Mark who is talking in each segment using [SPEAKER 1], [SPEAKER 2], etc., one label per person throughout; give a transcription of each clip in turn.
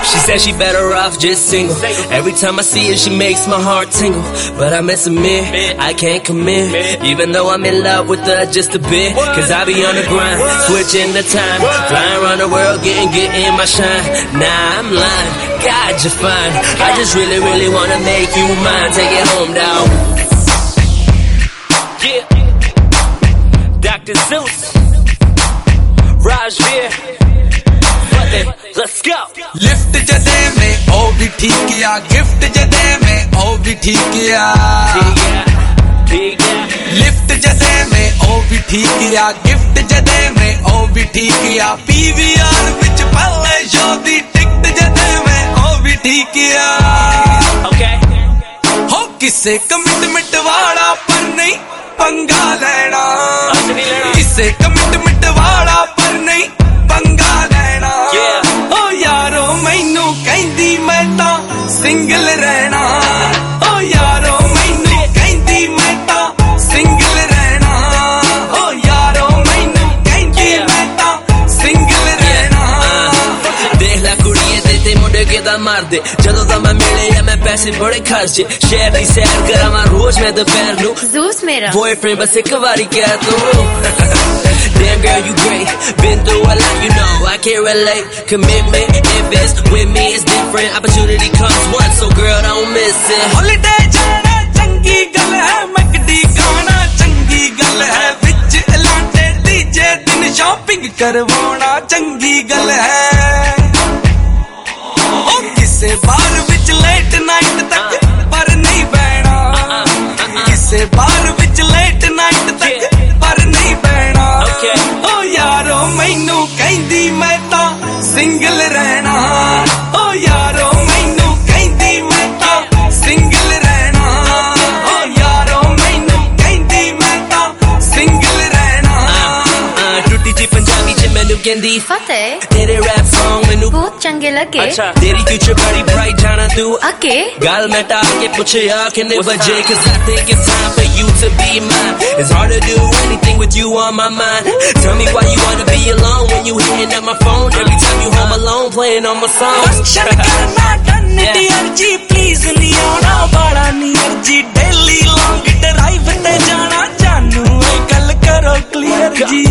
[SPEAKER 1] She said she better off just single. Every time I see her, she makes my heart tingle. But I must admit, I can't commit, even though I'm in love with her just a bit. Cause I be on the grind, switching the time, flying around the world, getting my shine. Nah, I'm lying, God, you're fine. I just really wanna make you mine. Take it home, dawg. Yeah, Dr. Zeus, Rajveer, let's go.
[SPEAKER 2] Lift jade mein oh bhi theek ya, gift jade mein oh bhi theek ya. Lift jade mein oh bhi theek ya, gift jade mein oh bhi theek ya. PVR vich palle show di ticket jade mein oh bhi theek ya.
[SPEAKER 1] Okay.
[SPEAKER 2] Ho kisse commitment wala par nahi पंगा लेना, किसे commitment वाला पर नहीं पंगा लेना. ओ यारो मैनू कहंदी मैं तां सिंगल रहना. ओ यारो मैनू कहंदी मैं तां सिंगल रहना. ओ यारो मैनू कहंदी मैं तां सिंगल रहना.
[SPEAKER 1] देख ला कुड़िए ते मुंडे केदा मार दे, जदों दा मैं मिले या मैं पैसे बड़े खर्चे. शहर दी सैर करावां रोज मैं दोपहर नू. Zeus मेरा boyfriend बस एक बारी कह तू. Damn girl you great, been through a lot, you know I can't relate. Commitment, invest with me is different. Opportunity comes once, so girl don't miss it.
[SPEAKER 2] Holiday जाना चंगी गल है, मकड़ी गाना चंगी गल है. विच एलांटे तीजे दिन शॉपिंग करवाना चंगी गल है. ओ किसे बार विच लेट नाइट तक पर नहीं बहना. किसे बार विच लेट नाइट तक पर नहीं बहना. ओ यारो मैनू कहंदी मैं तां सिंगल रहना. ओ यारो मैनू कहंदी मैं तां सिंगल रहना. ओ यारो मैनू कहंदी मैं तां सिंगल रहना.
[SPEAKER 1] टूटी जी पंजाबी च मैनू कहंदी फतेह, तेरे रैप सॉन्ग मैनू
[SPEAKER 3] बहुत चंगे लगे.
[SPEAKER 1] तेरी फ्यूचर बड़ी ब्राइट जाना तू
[SPEAKER 3] आके
[SPEAKER 1] गाल मैं टाल के पूछे कितने बजे. Cause I think it's time for you to be mine. It's hard to do anything with you on my mind. Tell me why you wanna be alone when you hitting up my phone every time you home alone playing on my songs.
[SPEAKER 2] energy please नहीं आना बड़ा नहीं energy daily long drive ते जाना जानू गल करो clear जी.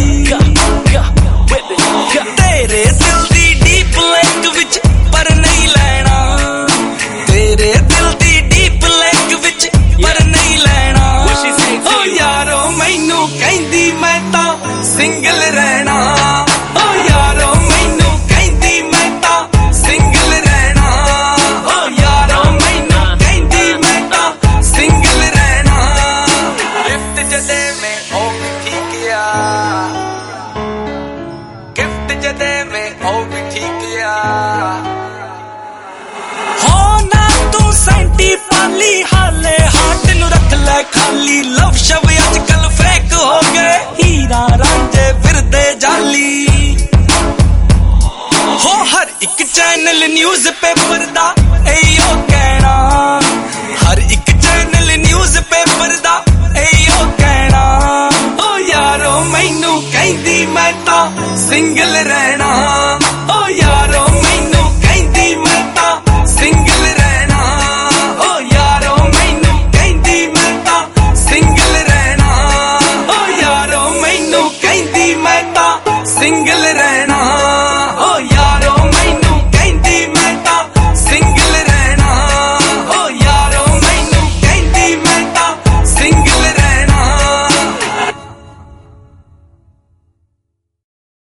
[SPEAKER 2] तेरे दिल दी deep lake विच पर नहीं लेना. तेरे दिल दी deep lake विच पर नहीं लेना. ओ यारो मैनू कहंदी मैं तां सिंगल रहना. ओ यारो मैनू कहंदी मैं तां सिंगल रहना. ओ यारो मैनू कहंदी मैं तां सिंगल रहना. लिफ्ट जदे में ओ भी ठीक या, गिफ्ट जदे में ओ भी ठीक या. हो ना तू सेंटी पाली हाले हाट नू रख ले खाली. लव शव अजकल फेक हो गए, हीरा रांझे फिरदे जाली. हो हर एक चैनल न्यूज पेपर दा एयो कहना. हर एक चैनल न्यूज पेपर दा एयो कहना. ओ यारो मैनू कहंदी मैं तां सिंगल रहना.